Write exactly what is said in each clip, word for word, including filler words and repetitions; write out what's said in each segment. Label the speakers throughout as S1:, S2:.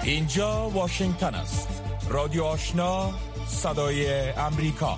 S1: اینجا واشنگتن است. رادیو آشنا، صدای امریکا.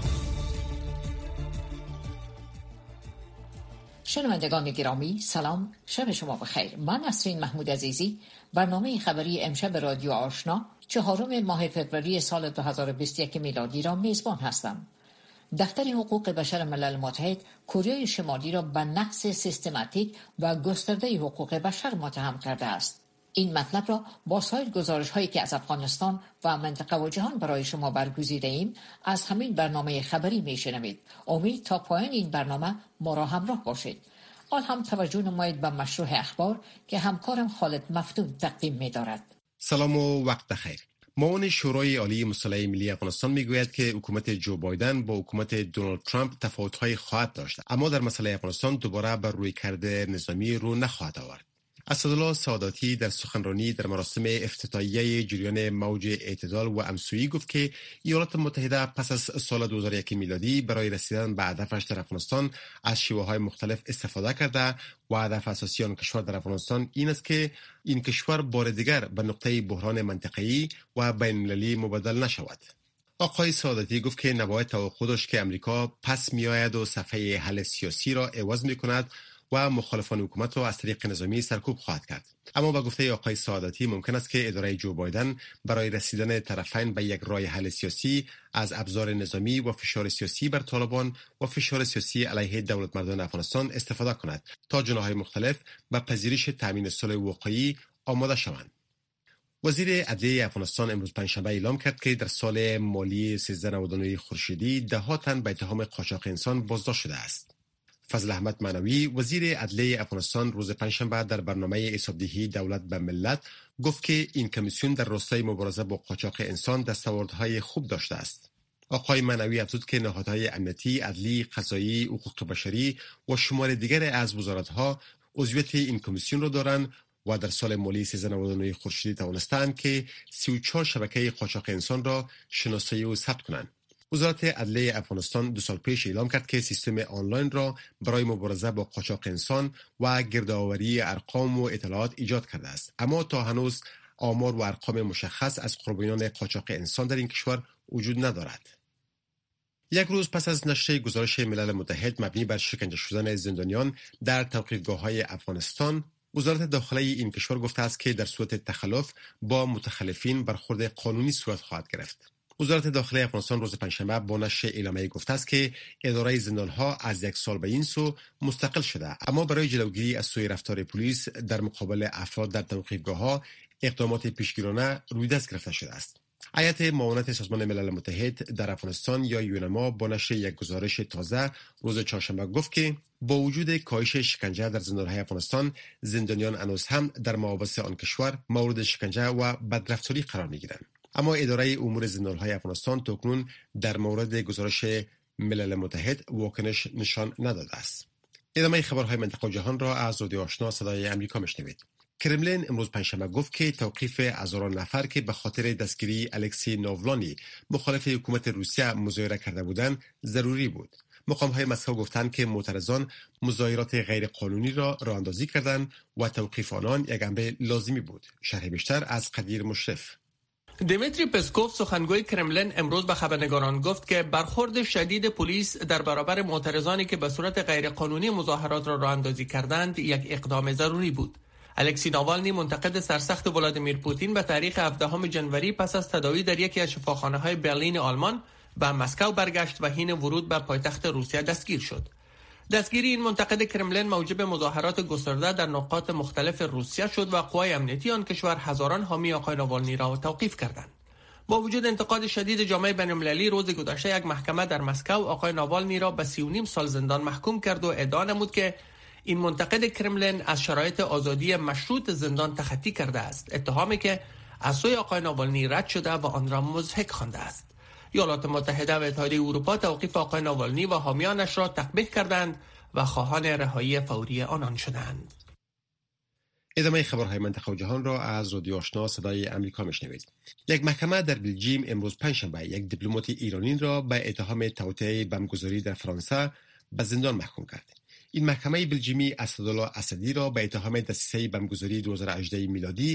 S2: شنوندگان گرامی سلام، شب شما بخیر. من نسرین محمود عزیزی برنامه خبری امشب رادیو آشنا چهارم ماه فوریه سال دو هزار و بیست و یک میلادی را میزبان هستم. دفتر حقوق بشر ملل متحد کره شمالی را به نقض سیستماتیک و گسترده حقوق بشر متهم کرده است. این مطلب را با سایر گزارش‌هایی که از افغانستان و منطقه و جهان برای شما برگزیده ایم از همین برنامه خبری میشنوید. امید تا پایان این برنامه ما را همراه باشید. آن هم توجه نمایید به مشروع اخبار که همکارم خالد مفتون تقدیم می‌دارد.
S3: سلام و وقت بخیر. معاون شورای عالی مصالحه ملی افغانستان میگوید که حکومت جو بایدن با حکومت دونالد ترامپ تفاوت‌های خواهد داشت، اما در مسئله افغانستان دوباره بر روی کرده نظامی رو نخواهد آورد. اسدالله سعادتی در سخنرانی در مراسم افتتاحیه جریان موج اعتدال و همسویی گفت که ایالات متحده پس از سال دو هزار و یک میلادی برای رسیدن به هدفش در افغانستان از شیوه‌های مختلف استفاده کرده و هدف اساسی آن کشور در افغانستان این است که این کشور بار دیگر به نقطه بحران منطقه‌ای و بین‌المللی مبادل نشود. آقای سعادتی گفت که نباید توقع داشت که امریکا پس میآید و صفحه حل سیاسی را عوض می‌کند و مخالفان حکومت را از طریق نظامی سرکوب خواهد کرد. اما با گفته آقای سعادتی ممکن است که اداره جو بایدن برای رسیدن طرفین به یک راه حل سیاسی از ابزار نظامی و فشار سیاسی بر طالبان و فشار سیاسی علیه دولتمردان افغانستان استفاده کند تا جناح‌های مختلف به پذیرش تامین صلح واقعی آماده شوند. وزیر عدلیه افغانستان امروز پنجشنبه اعلام کرد که در سال مالی سیزده نود و نه خورشیدی ده ها تن به اتهام قاچاق انسان بازداشت شده است. فضل احمد معنوی وزیر عدلیه افغانستان روز پنجشنبه در برنامه حسابدهی دولت به ملت گفت که این کمیسیون در راستای مبارزه با قاچاق انسان دستاوردهای خوب داشته است. آقای معنوی افزود که نهادهای امنیتی، عدلی، قضایی، حقوق بشری و شمار دیگر از وزارت‌ها عضویت این کمیسیون را دارند و در سال مالی سیزده نود و نه خورشیدی توانستند که سی و چهار شبکه قاچاق انسان را شناسایی و ثبت کنند. وزارت عدلیه افغانستان دو سال پیش اعلام کرد که سیستم آنلاین را برای مبارزه با قاچاق انسان و گردآوری ارقام و اطلاعات ایجاد کرده است، اما تا هنوز آمار و ارقام مشخص از قربانیان قاچاق انسان در این کشور وجود ندارد. یک روز پس از نشر گزارش ملل متحد مبنی بر شکنجه شدن زندانیان در توقیفگاه‌های افغانستان، وزارت داخله این کشور گفته است که در صورت تخلف با متخلفین برخورد قانونی صورت خواهد گرفت. وزارت داخله افغانستان روز پنجشنبه با نشر اعلامیه گفته است که اداره زندانها از یک سال به این سو مستقل شده، اما برای جلوگیری از سوء رفتار پلیس در مقابل افراد در توقیفگاه‌ها اقدامات پیشگیرانه روی دست گرفته شده است. هیئت معاونت سازمان ملل متحد در افغانستان یا یونما با نشر یک گزارش تازه روز چهارشنبه گفت که با وجود کاهش شکنجه در زندان‌های افغانستان، زندانیان هنوز هم در محابس آن کشور مورد شکنجه و بدرفتاری قرار می‌گیرند. اما اداره امور زندان‌های افغانستان تاکنون در مورد گزارش ملل متحد واکنش نشان نداده است. ادامه خبرهای منطقه و جهان را از رادیو آشنا صدای امریکا میشنوید. کرملین امروز پنجشنبه گفت که توقیف هزاران نفر که به خاطر دستگیری الکسی ناولانی مخالف حکومت روسیه مظاهره کرده بودند ضروری بود. مقام‌های مسکو گفتند که معترضان مظاهرات غیر قانونی را راه اندازی کردند و توقیف آنان یک امر لازمی بود. شرح بیشتر از قدیر مشرف.
S4: دیمیتری پسکوف سخنگوی کرملین امروز به خبرنگاران گفت که برخورد شدید پلیس در برابر معترضانی که به صورت غیرقانونی مظاهرات را راه اندازی کردند یک اقدام ضروری بود. الکسی ناوالنی منتقد سرسخت ولادیمیر پوتین به تاریخ هفدهم ژانویه پس از تداوی در یکی از شفاخانه‌های برلین آلمان به مسکو برگشت و حین ورود به پایتخت روسیه دستگیر شد. دستگیری این منتقد کرملین موجب مظاهرات گسترده در نقاط مختلف روسیه شد و قوای امنیتی آن کشور هزاران حامی آقای ناوالنی را توقیف کردند. با وجود انتقاد شدید جامعه بین‌المللی، روز گذشته یک محکمه در مسکو آقای ناوالنی را به سی و نیم سال زندان محکوم کرد و ادعا نمود که این منتقد کرملین از شرایط آزادی مشروط زندان تخطی کرده است، اتهامی که از سوی آقای ناوالنی رد شده و آن را مضحک خوانده است. ایالات متحده و اتحادیه اروپا توقیف آقای ناوالنی و حامیانش را تقبیح کردند و خواهان رهایی فوری آنان شدند.
S3: ادامه خبرهای منطقه و جهان را از رادیو آشنا صدای امریکا میشنوید. یک محکمه در بلژیم امروز پنجشنبه یک دیپلمات ایرانی را به اتهام توطئه بمبگذاری در فرانسه به زندان محکوم کرد. این محکمه بلژیمی اسدالله اسدی را به اتهام دسیسه بمبگذاری دو هزار و هجده میلادی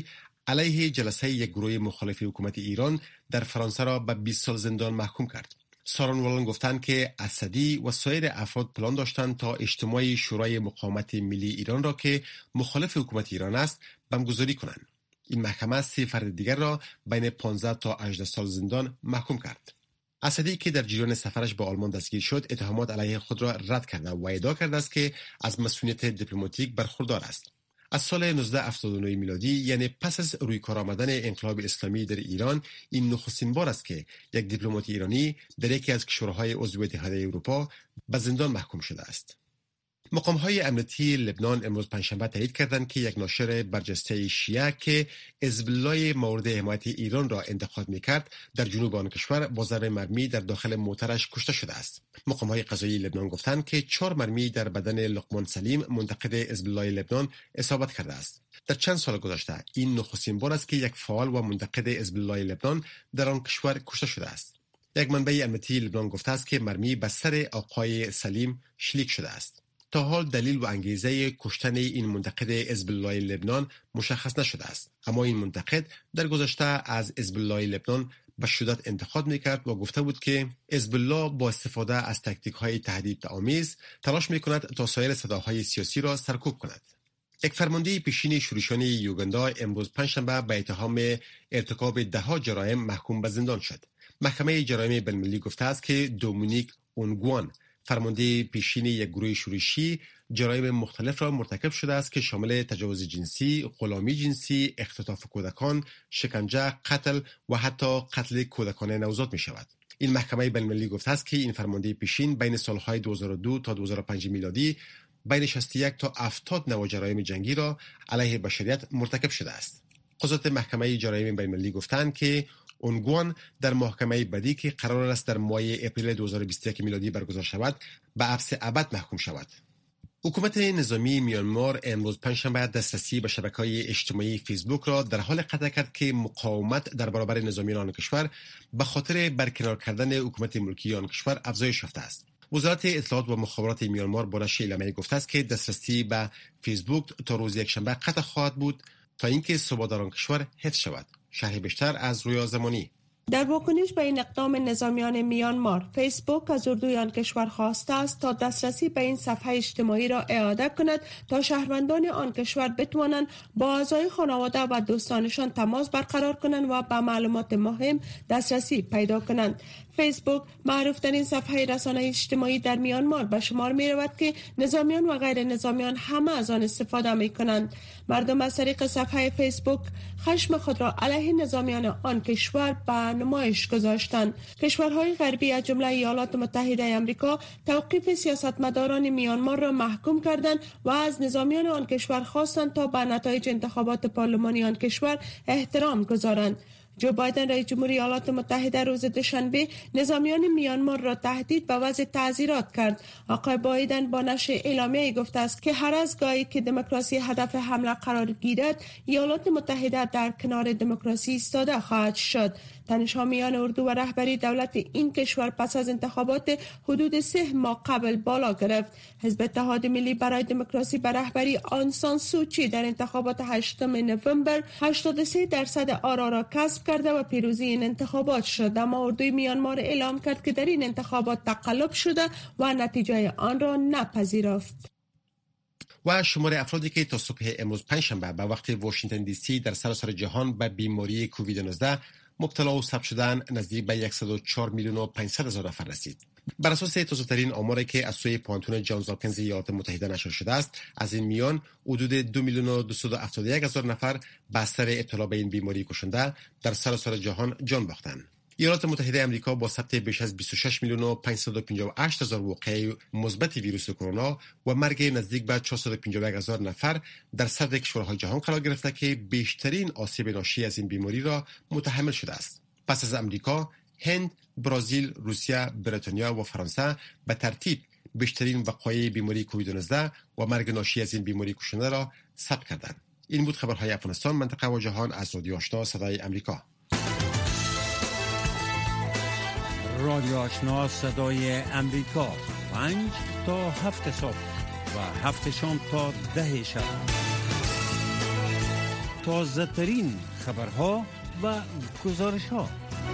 S3: علیه جلسه یک گروه مخالف حکومت ایران در فرانسه را به بیست سال زندان محکوم کرد. سخنرانان گفتند که اسدی و سایر افراد پلان داشتند تا اجتماع شورای مقاومت ملی ایران را که مخالف حکومت ایران است بمبگذاری کنند. این محکمه سه فرد دیگر را بین پانزده تا هجده سال زندان محکوم کرد. اسدی که در جریان سفرش به آلمان دستگیر شد، اتهامات علیه خود را رد کرده و ادعا کرده است که از مسئولیت دیپلماتیک برخوردار است. از سال نوزده هفتاد و نه میلادی، یعنی پس از روی کار آمدن انقلاب اسلامی در ایران، این نخستین بار است که یک دیپلمات ایرانی در یکی از کشورهای عضو اتحادیه اروپا به زندان محکوم شده است. مقام‌های امنیتی لبنان امروز پنجشنبه تایید کردند که یک ناشر برجسته شیعه که حزب الله مورد حمایت ایران را انتقاد می‌کرد در جنوب آن کشور با ضرب مرمی در داخل موترش کشته شده است. مقام‌های قضایی لبنان گفتند که چهار مرمی در بدن لقمان سلیم منتقد حزب الله لبنان اصابت کرده است. در چند سال گذشته این نخستین بار است که یک فعال و منتقد حزب الله لبنان در آن کشور کشته شده است. یک منبع امنیتی لبنان گفته است که مرمی به سر آقای سلیم شلیک شده است. تا حال دلیل و انگیزه کشتن این منتقد حزب الله لبنان مشخص نشده است، اما این منتقد در گذشته از حزب الله لبنان به شدت انتقاد میکرد و گفته بود که حزب الله با استفاده از تاکتیک‌های تهدیدآمیز تلاش میکند تا سایر صداهای سیاسی را سرکوب کند. یک فرمانده پیشین شورشیان یوگاندا امروز پنجشنبه به اتهام ارتکاب ده‌ها جرایم محکوم به زندان شد. محکمه جرایم بین‌المللی گفته است که دومینیک اونگوان، فرمانده پیشین یک گروه شورشی، جرایم مختلف را مرتکب شده است که شامل تجاوز جنسی، غلامی جنسی، اختطاف کودکان، شکنجه، قتل و حتی قتل کودکان نوزاد می شود. این محکمه بین‌المللی گفته است که این فرمانده پیشین بین سالهای دو هزار و دو تا دو هزار و پنج میلادی بین شصت و یک تا هفتاد نوع جرایم جنگی را علیه بشریت مرتکب شده است. قضات محکمه جرایم بین‌المللی گفتند که اونگوان در محکمه بعدی که قرار است در ماه اپریل دو هزار و بیست و یک میلادی برگزار شود به حبس ابد محکوم شود. حکومت نظامی میانمار امروز پنجشنبه دسترسی به شبکه‌های اجتماعی فیسبوک را در حال قطع کرد که مقاومت در برابر نظامیان آن کشور به خاطر برکنار کردن حکومت ملکی آن کشور افزایش یافته است. وزارت اطلاعات و مخابرات میانمار با نشر اعلامیه گفته است که دسترسی به فیسبوک تا روز یکشنبه قطع خواهد بود تا اینکه ثبات در آن کشور حفظ شود. شرح بیشتر از رویا زمانی.
S5: در واکنش به این اقدام نظامیان میانمار، فیسبوک از اردوی آن کشور خواسته است تا دسترسی به این صفحه اجتماعی را اعاده کند تا شهروندان آن کشور بتوانند با اعضای خانواده و دوستانشان تماس برقرار کنند و به معلومات مهم دسترسی پیدا کنند. فیسبوک معروف ترین صفحه رسانه اجتماعی در میانمار به شمار می رود که نظامیان و غیر نظامیان همه از آن استفاده می کنند. مردم از طریق صفحه فیسبوک خشم خود را علیه نظامیان آن کشور به نمایش گذاشتند. کشورهای غربی از جمله ایالات متحده آمریکا توقیف سیاستمداران میانمار را محکوم کردند و از نظامیان آن کشور خواستند تا به نتایج انتخابات پارلمانی آن کشور احترام گذارند. جو بایدن رئیس جمهوری ایالات متحده روز دوشنبه نظامیان میانمار را تهدید به وضع تعزیرات کرد. آقای بایدن با نشر اعلامیه‌ای گفته است که هر از گاهی که دموکراسی هدف حمله قرار گیرد، ایالات متحده در کنار دموکراسی ایستاده خواهد شد. تنش‌ها اردو و رهبری دولت این کشور پس از انتخابات حدود سه ماه قبل بالا گرفت. حزب اتحاد ملی برای دموکراسی به رهبری آن سان سوچی در انتخابات هشتم نوامبر هشتاد و سه درصد آرا را کسب کرده و پیروزی این انتخابات شد، اما اردوی میانمار اعلام کرد که در این انتخابات تقلب شده و نتیجه آن را نپذیرفت.
S3: و شمار افرادی که تا صبح امروز پنجشنبه به وقت واشنگتن دی سی در سراسر جهان به بیماری کووید نوزده مبتلا و ثبت شدن نزدیک به صد و چهار میلیون و پانصد هزار نفر رسید. بر اساس تازه‌ترین آماری که از سوی پانتون جانز هاپکینز ایالات متحده نشر شده است، از این میان حدود دو میلیون و دویست و هفتاد و یک هزار نفر به اثر ابتلا به این بیماری کشنده در سراسر جهان جان باختند. ایالات متحده آمریکا با ثبت بیش از بیست و شش میلیون و پانصد و پنجاه و هشت هزار واقعه مثبت ویروس کرونا و مرگ نزدیک به چهارصد و پنجاه و یک هزار نفر در صدر کشورهای جهان قرار گرفته که بیشترین آسیب ناشی از این بیماری را متحمل شده است. پس از امریکا، هند، برزیل، روسیه، بریتانیا و فرانسه به ترتیب بیشترین وقایع بیماری کووید نوزده و مرگ ناشی از این بیماری کشنده را ثبت کردند. این بود خبرهای افغانستان، منطقه و جهان از رادیو آشنا صدای امریکا.
S6: رادیو آشنا صدای امریکا، پنج تا هفت صبح و هفت شام تا ده شب. تازه ترین خبرها و گزارشها.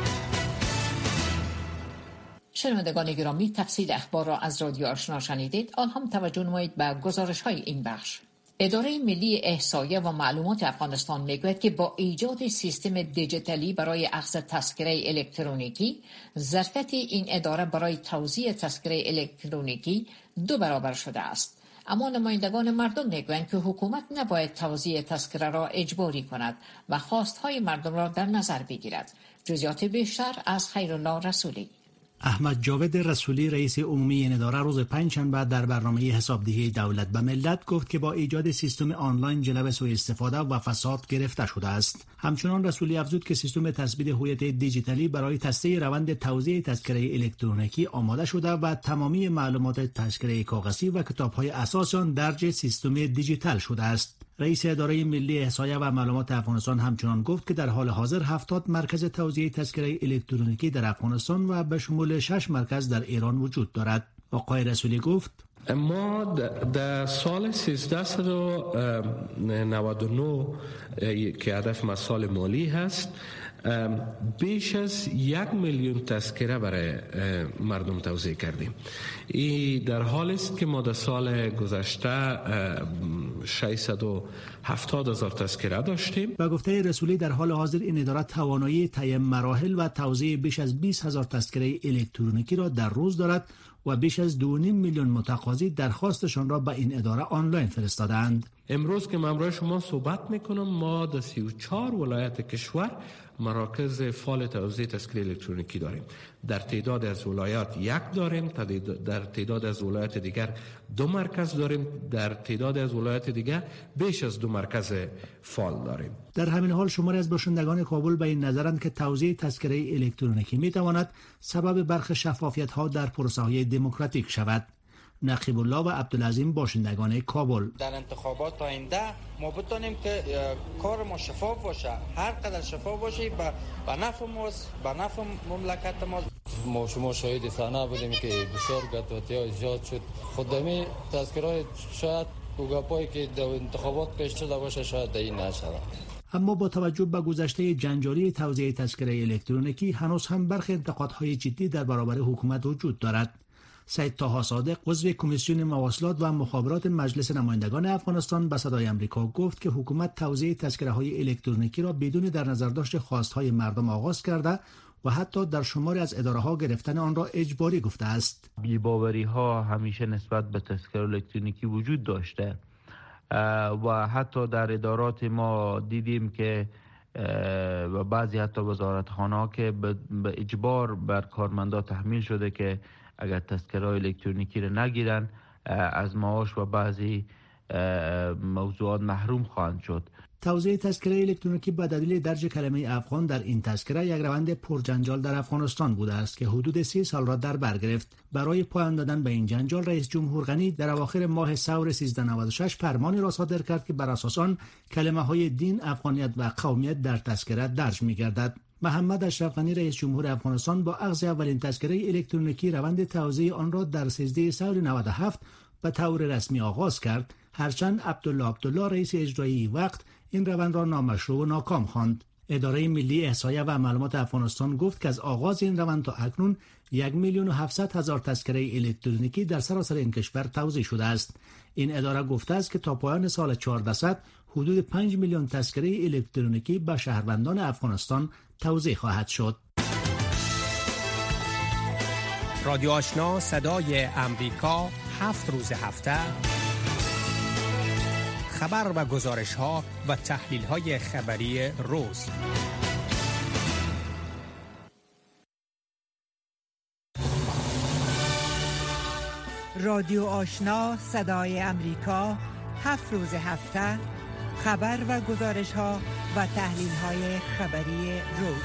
S2: شنوندگان گرامی، تفصیل اخبار را از رادیو آشنا شنیدید. آن هم توجه نمایید به گزارش‌های این بخش. اداره ملی احصایه و معلومات افغانستان میگوید که با ایجاد سیستم دیجیتالی برای اخذ تذکره الکترونیکی، ظرفیت این اداره برای توزیع تذکره الکترونیکی دو برابر شده است. اما نمایندگان مردم میگویند که حکومت نباید توزیع تذکره را اجباری کند و خواستهای مردم را در نظر بگیرد. جزئیات بیشتر از خیرالله رسولی.
S7: احمد جاوید رسولی رئیس عمومی این اداره روز پنجشنبه در برنامه حسابدهی دولت به ملت گفت که با ایجاد سیستم آنلاین جلب سوء استفاده و فساد گرفته شده است. همچنان رسولی افزود که سیستم تثبیت هویت دیجیتالی برای تصحیح روند توزیع تذکره الکترونیکی آماده شده و تمامی معلومات تذکره کاغذی و کتاب‌های اساسی آن درج سیستم دیجیتال شده است. رئیس اداره ملی احصایه و معلومات افغانستان همچنان گفت که در حال حاضر هفتاد مرکز توزیع تذکره الکترونیکی در افغانستان و به شمول شش مرکز در ایران وجود دارد. آقای رسولی گفت
S8: ما در سال سیزده نود و نه که هدف ما سال مالی هست، بیش از یک میلیون تذکره برای مردم توزیع کردیم. این در حال است که ما در سال گذشته ششصد و هفتاد هزار تذکره داشتیم.
S7: با گفته رسولی در حال حاضر این اداره توانایی طی مراحل و توزیع بیش از بیست هزار تذکره الکترونیکی را در روز دارد و بیش از دو و نیم میلیون متقاضی درخواستشان را به این اداره آنلاین فرستادند.
S8: امروز که من برای شما صحبت میکنم، ما در سی و چهار ولایت کشور مراکز فعال توزیع تذکره الکترونیکی داریم. در تعداد از ولایات یک داریم، در تعداد از ولایات دیگر دو مرکز داریم، در تعداد از ولایات دیگر بیش از دو مرکز فعال داریم.
S7: در همین حال شماری از باشندگان کابل به این نظرند که توزیع تذکره الکترونیکی میتواند سبب برخی شفافیت‌ها در پروسه‌های دموکراتیک شود. نقیب الله و عبدالعظیم باشندگان کابل:
S9: در انتخابات آینده ما بتونیم که کار ما شفاف باشه، هر قدر شفاف باشه به نفع ماست، به نفع مملکت ما.
S10: ما شما شاهد صحنه بودیم که بسیار گتوتی‌ها ایجاد شد. خودمی تذکرهای شاید گپایی که در انتخابات پیش شده باشه شاید این نشود.
S7: اما با توجه به گذشته جنجالی توزیع تذکره الکترونیکی هنوز هم برخی انتقادهای جدی در برابر حکومت وجود دارد. سید طاها صادق، عضو کمیسیون مواصلات و مخابرات مجلس نمایندگان افغانستان، به صدای آمریکا گفت که حکومت توزیع تذکره‌های الکترونیکی را بدون در نظر داشت خواستهای مردم آغاز کرده و حتی در شماری از اداره‌ها گرفتن آن را اجباری گفته است.
S11: بی‌باوری‌ها همیشه نسبت به تذکره الکترونیکی وجود داشته و حتی در ادارات ما دیدیم که و بعضی حتی وزارتخانه‌ها که به اجبار بر کارمندا تحمیل شده که اگر تذکره الکترونیکی را نگیرن از معاش و بعضی موضوعات محروم خواهند شد.
S7: توزیع تذکره الکترونیکی به دلیل درج کلمه افغان در این تذکره یک روند پرجنجال در افغانستان بوده است که حدود سی سال را در بر گرفت. برای پایان دادن به این جنجال رئیس جمهور غنی در اواخر ماه ثور سیزده نود و شش فرمانی را صادر کرد که بر اساس آن کلمه‌های دین، افغانیت و قومیت در تذکره درج می‌گردد. محمد اشرف غنی رئیس جمهور افغانستان با اخذ اولین تذکره الکترونیکی روند توزیع آن را در سیزده ثور نود و هفت به طور رسمی آغاز کرد، هرچند عبدالله عبدالله رئیس اجرایی وقت این روند را نامشروع و ناکام خواند. اداره ملی احصایه و معلومات افغانستان گفت که از آغاز این روند تا اکنون یک میلیون و هفتصد هزار تذکره الکترونیکی در سراسر این کشور توزیع شده است. این اداره گفته است که تا پایان سال چهاردهصد حدود پنج میلیون تذکره الکترونیکی به شهروندان افغانستان توزیع خواهد شد.
S12: رادیو آشنا صدای امریکا، هفت روز هفته خبر و گزارش ها و تحلیل های خبری روز.
S13: رادیو آشنا صدای امریکا، هفت روز هفته خبر و گزارش ها و تحلیل های خبری روز.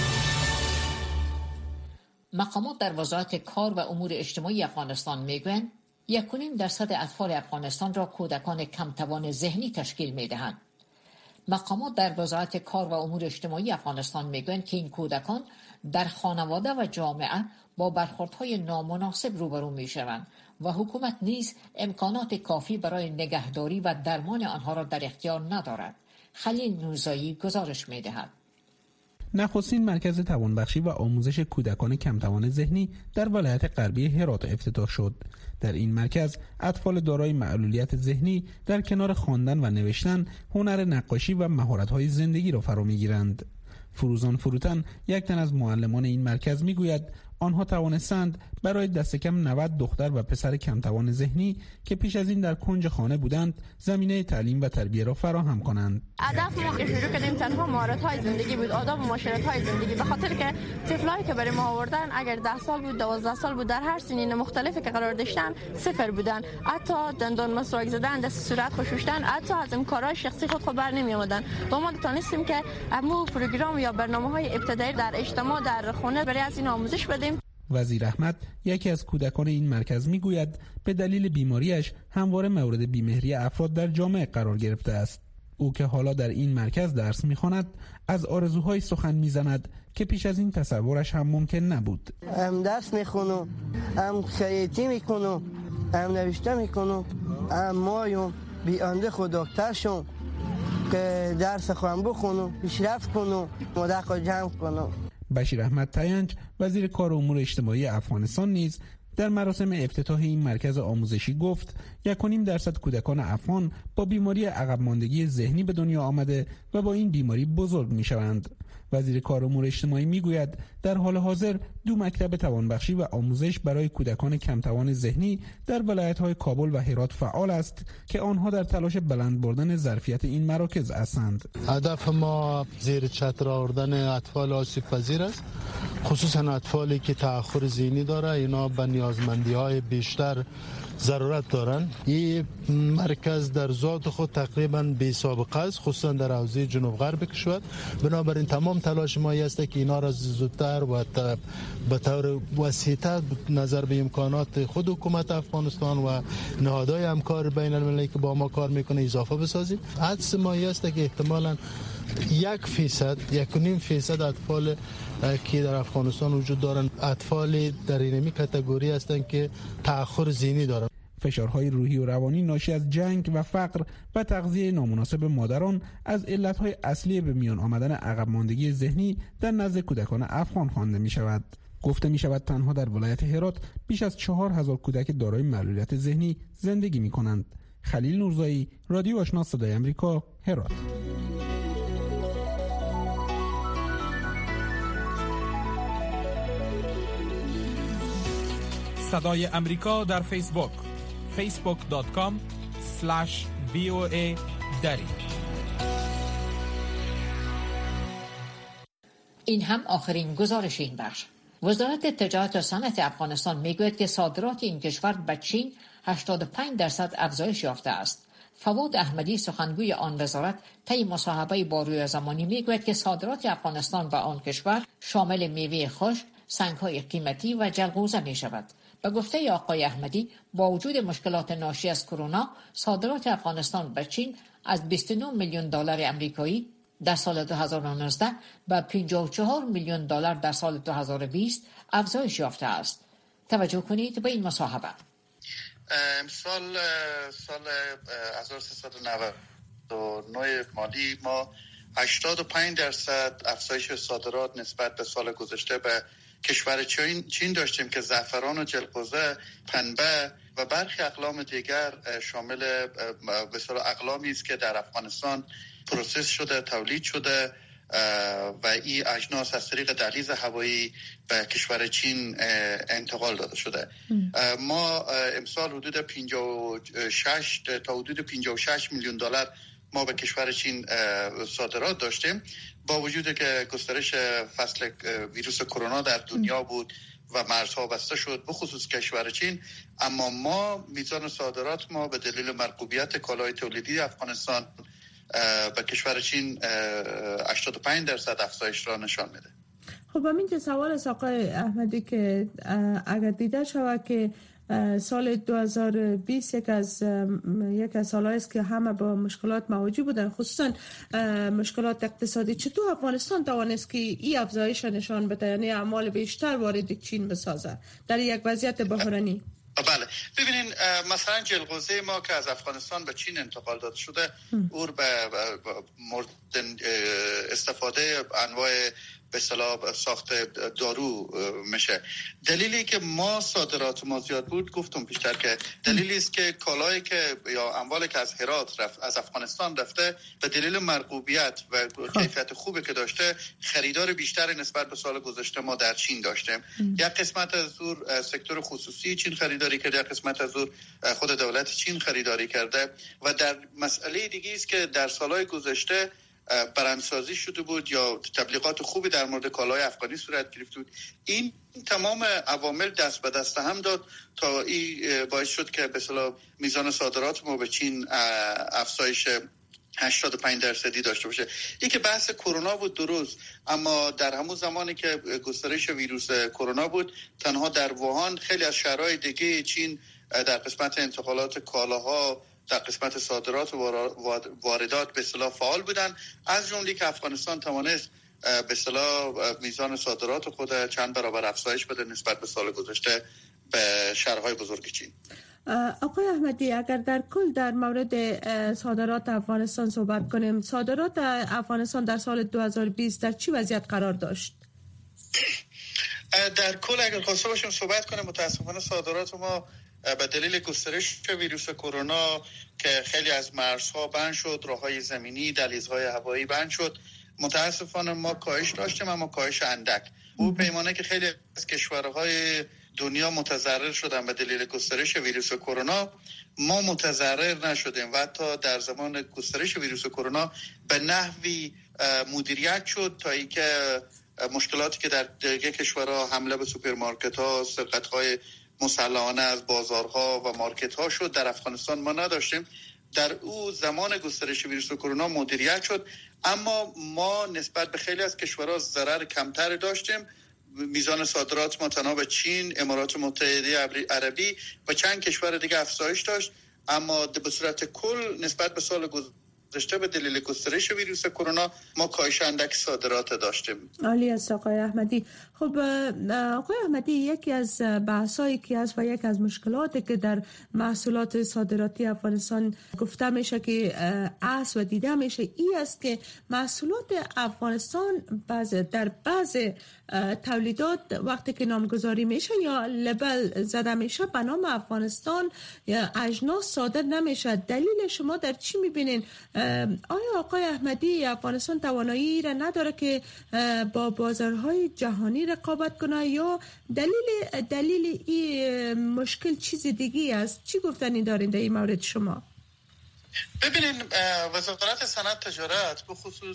S2: مقامات در وزارت کار و امور اجتماعی افغانستان میگویند یک و نیم درصد اطفال افغانستان را کودکان کم توان ذهنی تشکیل میدهند. مقامات در وزارت کار و امور اجتماعی افغانستان میگویند که این کودکان در خانواده و جامعه با برخوردهای نامناسب روبرو میشوند و حکومت نیز امکانات کافی برای نگهداری و درمان آنها را در اختیار ندارد. خلیل نوزایی گزارش می‌دهد.
S14: نخستین مرکز توانبخشی و آموزش کودکان کمتوان ذهنی در ولایت غربی هرات افتتاح شد. در این مرکز اطفال دارای معلولیت ذهنی در کنار خواندن و نوشتن، هنر نقاشی و مهارت‌های زندگی را فرا می‌گیرند. فروزان فروتن، یک تن از معلمان این مرکز میگوید آنها توانستند برای دست کم نود دختر و پسر کمتوان ذهنی که پیش از این در کنج خانه بودند زمینه تعلیم و تربیت را فراهم کنند.
S15: هدف ما که شروع کردیم تنها مهارت‌های زندگی بود، آداب و معاشرت‌های زندگی، به خاطر که طفلایی که برای ما آوردن اگر ده سال بود، دوازده سال بود، در هر سنین مختلفی که قرار داشتن صفر بودن، حتی دندان مسواک زدن، دست صورت خشوشتن، حتی از این کارهای شخصی خود خود بر نمی آمدن. با ما تونستیم که امو پروگرام یا برنامه‌های ابتدایی در اجتماع در خانه برای از این آموزش بدیم.
S14: وزیر احمد، یکی از کودکان این مرکز، میگوید به دلیل بیماریش همواره مورد بیمهری افراد در جامعه قرار گرفته است. او که حالا در این مرکز درس میخواند از آرزوهای سخن میزند که پیش از این تصورش هم ممکن نبود.
S16: هم درس میخونم، هم خیاطی میکنم، هم نوشته میکنم، هم مایم بیانده خودکتر شم که درس خواهم بخونم، پیشرفت کنم، مدرک جمع کنم.
S14: بشیر احمد تینج، وزیر کار و امور اجتماعی افغانستان، نیز در مراسم افتتاح این مرکز آموزشی گفت یک و نیم درصد کودکان افغان با بیماری عقب ماندگی ذهنی به دنیا آمده و با این بیماری بزرگ می شوند. وزیر کار و امور اجتماعی می گوید در حال حاضر دو مکتب توانبخشی و آموزش برای کودکان کمتوان ذهنی در ولایت‌های کابل و هرات فعال است که آنها در تلاش بلند بردن ظرفیت این مراکز هستند.
S17: هدف ما زیر چتر آوردن اطفال آسیب پذیر است، خصوصا اطفالی که تأخر ذهنی داره. اینا به نیازمندی‌های بیشتر ضرورت دارن. این مرکز در ذات خود تقریبا بی سابقه است، خصوصا در حوزه جنوب غرب کشور. بنابراین تمام تلاش ما است که اینا را زودتر و به طور وسیع‌تر نظر به امکانات خود حکومت افغانستان و نهادهای همکار بین المللی که با ما کار میکنه اضافه بسازیم. حدس ما است که احتمالاً یک فیصد، یک و نیم فیصد اطفال که در افغانستان وجود دارن، اطفال در این کاتگوری هستند که تأخر ذهنی دارن.
S14: فشارهای روحی و روانی ناشی از جنگ و فقر و تغذیه نامناسب مادران از علتهای اصلی به میان آمدن عقب ماندگی ذهنی در نزد کودکان افغان خوانده می شود. گفته می شود تنها در ولایت هرات بیش از چهار هزار کودک دارای معلولیت ذهنی زندگی می کنند. خلیل نورزایی، رادیو آشنا صدای آمریکا، هرات.
S1: صدای امریکا در فیسبوک فیسبوک دات کام اسلش وی او ای دری.
S2: این هم آخرین گزارش این بخش. وزارت تجارت و صنعت افغانستان میگوید که صادرات این کشور به چین هشتاد و پنج درصد افزایش یافته است. فواد احمدی، سخنگوی آن وزارت، طی مصاحبه با رویا زمانی میگوید که صادرات افغانستان به آن کشور شامل میوه خشک، سنگ‌های قیمتی و جلغوزه می شود. به گفته آقای احمدی، با وجود مشکلات ناشی از کرونا، صادرات افغانستان به چین از بیست و نه میلیون دلار آمریکایی در سال دو هزار و نوزده به پنجاه و چهار میلیون دلار در سال دو هزار و بیست افزایش یافته است. توجه کنید به این مصاحبه.
S18: امسال سال هزار و سیصد و نود و نه مالی ما هشتاد و پنج درصد افزایش صادرات نسبت به سال گذشته به کشور چین چین داشتیم که زعفران و جلغوزه، پنبه و برخی اقلام دیگر شامل به اصطلاح اقلامی است که در افغانستان پروسس شده، تولید شده و این اجناس از طریق دهلیز هوایی به کشور چین انتقال داده شده. ما امسال حدود پنجاه و شش تا حدود پنجاه و شش میلیون دلار ما به کشور چین صادرات داشتیم، با وجود که گسترش فصل ویروس کرونا در دنیا بود و مرزها بسته شد به خصوص کشور چین، اما ما میزان صادرات ما به دلیل مرغوبیت کالای تولیدی افغانستان به کشور چین هشتاد و پنج درصد افزایش را نشان میده.
S5: خب همین که سوال است آقای احمدی که اگر دیده شود که سال دو هزار و بیست یک از یک از سال‌هایی است که همه با مشکلات مواجه بودن، خصوصا مشکلات اقتصادی، چطور افغانستان توانست که این افزایش نشان بده، یعنی اعمال بیشتر وارد چین بسازه در یک وضعیت بحرانی؟
S18: بله ببینین مثلا جلغوزه ما که از افغانستان به چین انتقال داده شده او به مورد استفاده انواع به اصطلاح ساخت دارو میشه. دلیلی که ما صادرات ما زیاد بود گفتم پیشتر که دلیلی است که کالایی که یا اموالی که از هرات رفت از افغانستان رفته به دلیل مرغوبیت و کیفیت خوبی که داشته خریدار بیشتری نسبت به سال گذشته ما در چین داشتیم. یک قسمت از اون سکتور خصوصی چین خریداری کرده، یک قسمت از اون خود دولت چین خریداری کرده و در مسئله دیگه است که در سالهای گذشته برندسازی شده بود یا تبلیغات خوبی در مورد کالای افغانی صورت گرفته بود. این تمام عوامل دست به دست هم داد تا این باعث شد که به اصطلاح میزان صادرات ما به چین افزایش هشتاد و پنج درصدی داشته باشه. این که بحث کرونا بود درست، اما در همون زمانی که گسترش ویروس کرونا بود تنها در ووهان خیلی از شهرهای دیگه چین در قسمت انتقالات کالاها در قسمت صادرات و واردات به اصطلاح فعال بودن، از جمله که افغانستان توانست به اصطلاح میزان صادرات خود چند برابر افزایش بده نسبت به سال گذشته به شهرهای بزرگ چین.
S5: آقای احمدی اگر در کل در مورد صادرات افغانستان صحبت کنیم، صادرات افغانستان در سال دو هزار و بیست در چی وضعیت قرار داشت؟
S18: در کل اگر خواسته باشیم صحبت کنیم، متاسفانه صادرات ما به دلیل گسترش ویروس کرونا که خیلی از مرزها بند شد، راههای زمینی، دهلیزهای هوایی بند شد، متاسفانه ما کاهش داشتیم اما کاهش اندک. او پیمانه که خیلی از کشورهای دنیا متضرر شدن به دلیل گسترش ویروس کرونا، ما متضرر نشدیم و حتی در زمان گسترش ویروس کرونا به نحوی مدیریت شد تا اینکه مشکلاتی که در دیگه کشورها حمله به سوپرمارکت‌ها، سرقت‌های مسلحانه از بازارها و مارکت ها شد، در افغانستان ما نداشتیم. در او زمان گسترش ویروس کرونا مدیریت شد، اما ما نسبت به خیلی از کشورها ضرر کمتر داشتیم. میزان صادرات ما تنها به چین، امارات متحده عربی و چند کشور دیگه افزایش داشت، اما به صورت کل نسبت به سال گذشته به دلیل گسترش ویروس کرونا ما کاهش اندک صادرات داشتیم.
S5: عالی است آقای احمدی. خب آقای احمدی، یکی از بحثایی که هست و یک از مشکلاتی که در محصولات صادراتی افغانستان گفته میشه که است و دیده میشه این است که محصولات افغانستان بعض در بعض تولیدات وقتی که نامگذاری میشه یا لبل زده میشه به نام افغانستان یا اجناس صادر نمیشه. دلیل شما در چی میبینین؟ آیا آقای احمدی افغانستان توانایی را نداره که با بازارهای جهانی رقابت کنه یا دلیل دلیل این مشکل چیز دیگه است؟ چی گفتنی دارین در این مورد شما؟
S18: ببینین وزارت صنعت تجارت به خصوص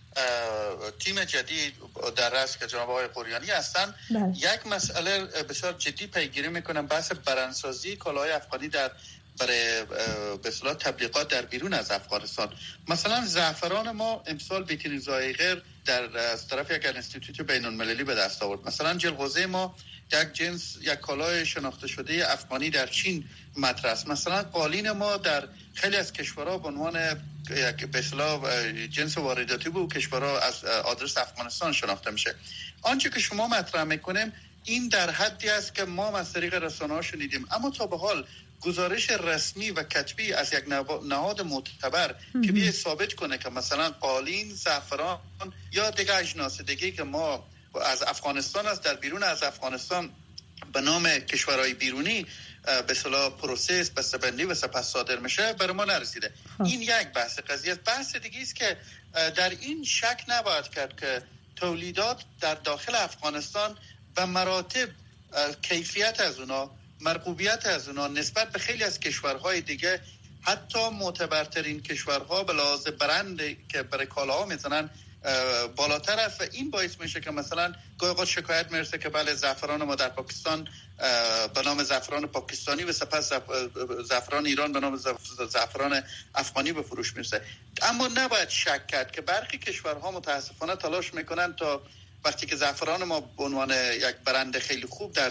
S18: تیم جدید در رأس که جناب آقای قریانی هستن بله. یک مسئله بسیار جدی پیگیری میکنن، بحث برندسازی کالاهای افغانی در برای به اصطلاح تبلیغات در بیرون از افغانستان. مثلا زعفران ما امسال بهترین ذائقه در از طرف یک انستیتوت بین‌المللی به دست آورد. مثلا جلغوزه ما یک جنس یک کالای شناخته شده افغانی در چین مطرح است. مثلا قالین ما در خیلی از کشورها به عنوان یک به اصطلاح جنس وارداتی بود، کشورها از آدرس افغانستان شناخته میشه. آنچه که شما مطرح میکنیم این در حدی است که ما از طریق رسانه‌ها شنیدیم، اما تا به حال گزارش رسمی و کتبی از یک نهاد معتبر که بیه ثابت کنه که مثلا قالین، زعفران یا دیگه اجناس دیگه که ما از افغانستان است در بیرون از افغانستان به نام کشورهای بیرونی به اصطلاح پروسس بسته‌بندی و سپس صادر میشه برای ما نرسیده. این یک بحث قضیه است. بحث دیگه است که در این شک نباید کرد که تولیدات در داخل افغانستان به مراتب کیفیت از اونا، مرغوبیت از اونا نسبت به خیلی از کشورهای دیگه، حتی معتبرترین کشورها به لحاظ برند که برای کالاها میزنن بالاتر است و این باعث میشه که مثلا گاهی اوقات شکایت میرسه که بله زعفران ما در پاکستان به نام زعفران پاکستانی و سپس زعفران ایران به نام زعفران افغانی به فروش میرسه. اما نباید شک کرد که برخی کشورها متاسفانه تلاش میکنن تا وقتی که زعفران ما به عنوان یک برند خیلی خوب در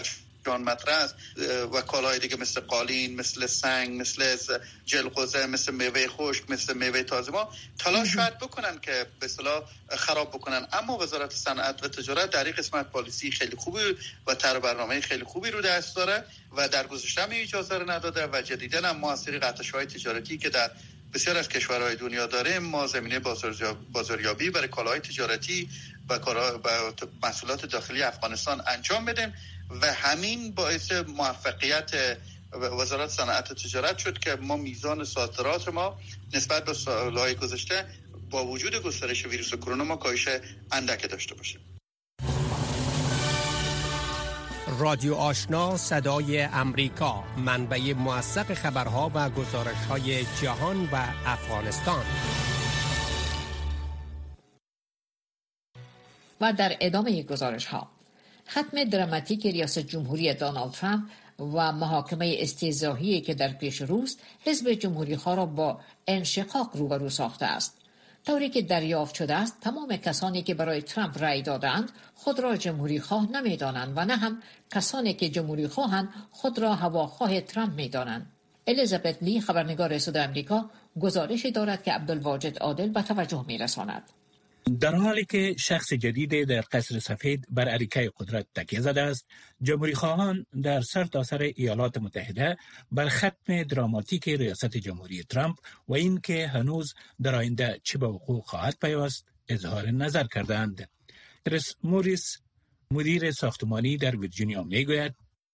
S18: جان مطرح است و کالاهای دیگه مثل قالین، مثل سنگ، مثل جلغوزه، مثل میوه خشک، مثل میوه تازه ما تلاش شاید بکنن که به اصطلاح خراب بکنن، اما وزارت صنعت و تجارت در این قسمت پالیسی خیلی خوبی و طرح برنامه خیلی خوبی رو دست داره و در گذشته هم اجازه رو نداده و جدیداً هم ما از طریق آتش‌های تجارتی که در بسیار از کشورهای دنیا داریم ما زمینه بازاریابی برای کالاهای تجارتی و محصولات داخلی افغانستان انجام بدیم و همین باعث موفقیت وزارت صنعت و تجارت شد که ما میزان صادرات ما نسبت به سالهای گذشته با وجود گسترش ویروس کرونا ما کاهش اندک داشته باشیم.
S12: رادیو آشنا صدای امریکا، منبع موثق خبرها و گزارش‌های جهان و افغانستان.
S2: و در ادامه گزارش‌ها، ختم دراماتیک ریاست جمهوری دونالد ترامپ و محاکمه استهزایی که در پیش روست حزب جمهوری‌خواه را با انشقاق روبرو ساخته است. طوری که دریافت شده است تمام کسانی که برای ترامپ رأی دادند خود را جمهوری‌خواه نمی‌دانند و نه هم کسانی که جمهوری‌خواهند خود را هواخواه ترامپ می‌دانند. الیزابت لی خبرنگار صدای آمریکا گزارشی دارد که عبدالواجد عادل به توجه می‌رساند.
S19: در حالی که شخص جدید در قصر سفید بر اریکه قدرت تکیه زده است، جمهوری‌خواهان در سرتاسر ایالات متحده بر ختم دراماتیک ریاست جمهوری ترامپ و این که هنوز در آینده چه به وقوع خواهد پیوست اظهار نظر کردند. کریس موریس مدیر ساختمانی در ویرجینیا میگوید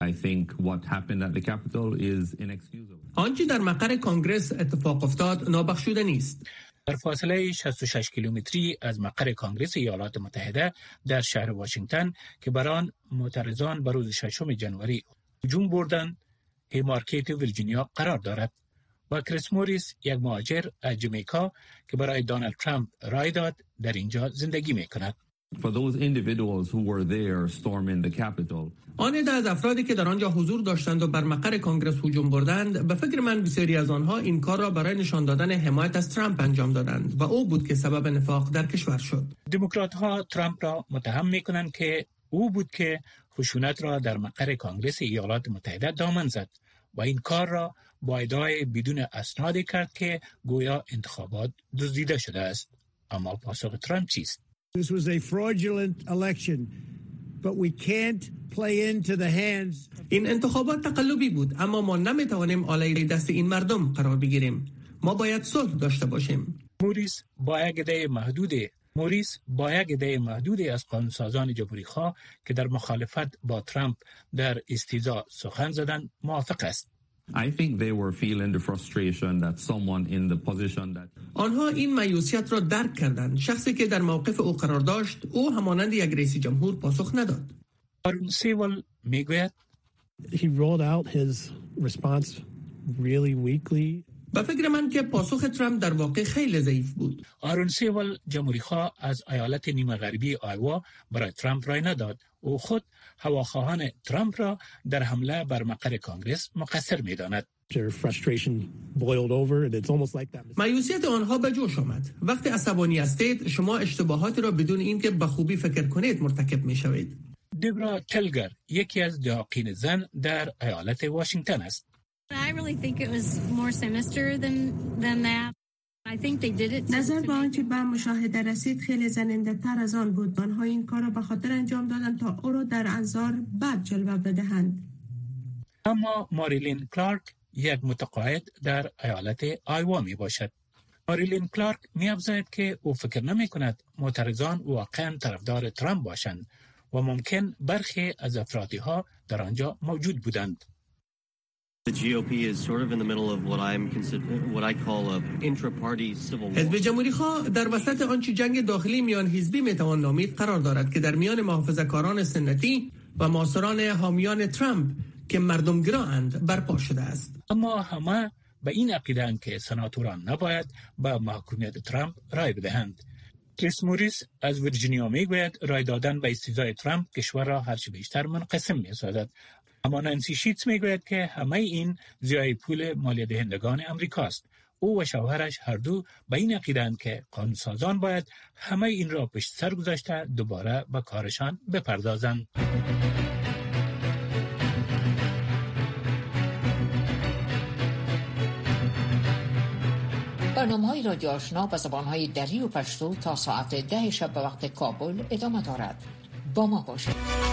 S4: آنچه در مقر کانگرس اتفاق افتاد نابخشوده نیست.
S19: در فاصله شصت و شش کیلومتری از مقر کانگرس ایالات متحده در شهر واشنگتن که بر آن معترضان به روز ششم ژانویه هجوم بردند، هیمارکت ویرجینیا قرار دارد و کریس موریس یک مهاجر از جمیکا که برای دونالد ترامپ رای داد در اینجا زندگی می‌کند.
S4: آن عده از افرادی که در آنجا حضور داشتند و بر مقر کانگرس هجوم بردند، به فکر من بسیاری از آنها این کار را برای نشان دادن حمایت از ترامپ انجام دادند و او بود که سبب نفاق در کشور شد.
S19: دموکرات‌ها ترامپ را متهم می‌کنند که او بود که خشونت را در مقر کانگرس ایالات متحده دامن زد و این کار را با ادعای بدون اسنادی کرد که گویا انتخابات دزدیده شده است. اما پاسخ ترامپ چیست؟
S20: This was a fraudulent election, but we can't play into the hands.
S4: این انتخابات تقلبی بود، اما ما نمیتوانیم آلای دست این مردم قرار بگیریم. ما باید صلح داشته باشیم.
S19: موریس با یک عده محدود موریس با یک عده محدودی از قانونسازان جمهوری‌خواه که در مخالفت با ترامپ در استیضاح سخن زدند موافق است.
S21: I think they were feeling the frustration that someone in the position that
S4: آنها این مایوسیت را درک کردند. شخصی که در موقف او قرار داشت او همانند یک رئیس جمهور پاسخ نداد.
S19: آرون سیول میگوید
S20: He rolled out his response really weakly.
S4: به فکر من که پاسخ ترامپ در واقع خیلی ضعیف بود.
S19: آرون سیول جمهوری‌خواه از ایالت نیمه غربی آیوا برای ترامپ رای نداد. او خود هواخواهان ترامپ را در حمله بر مقر کانگرس مقصر می‌داند.
S4: مایوسیت آنها به جوش آمد. وقتی عصبانی هستید شما اشتباهات را بدون اینکه به خوبی فکر کنید مرتکب می‌شوید.
S19: دبرا تلگر یکی از داعقین زن در ایالت واشنگتن است.
S22: I really think it was more sinister than than that. I think they did it.
S5: نظر به آنچه به مشاهده رسید خیلی زننده تر از آن بود. آنها این کار را به خاطر انجام دادند تا او را در انظار بد جلوه بدهند.
S19: اما ماریلین کلارک یک متقاعد در ایالت آیوا می باشد. ماریلین کلارک می افزاید که او فکر نمی کند معترضان واقعا طرفدار ترامپ باشند و ممکن برخی از افرادی ها در آنجا موجود بودند.
S23: The G O P is sort of in the middle of what I'm consider what I call a intra-party civil war.
S4: حزب جمهوری‌خواه در وسط آنچه جنگ داخلی میان حزبی میتوان نامید قرار دارد که در میان محافظه‌کاران سنتی و معاصران حامیان ترامپ که مردمگرااند برپا شده است.
S19: اما همه به این عقیده‌اند که سناتوران نباید به محکومیت ترامپ رای بدهند. کریس موریس از ویرجینیا میگوید رای دادن به استیضاح ترامپ کشور را هرچه بیشتر منقسم می‌سازد. اما نانسی شیتز میگوید که همه این زیای پول مالیه دهندگان امریکاست. او و شوهرش هر دو به این عقیده‌اند که قانونسازان باید همه این را پشت سر گذاشته دوباره به کارشان بپردازند.
S2: برنامه‌های رادیو آشنا به زبان‌های دری و پشتو تا ساعت ده شب به وقت کابل ادامه دارد. با ما باشید.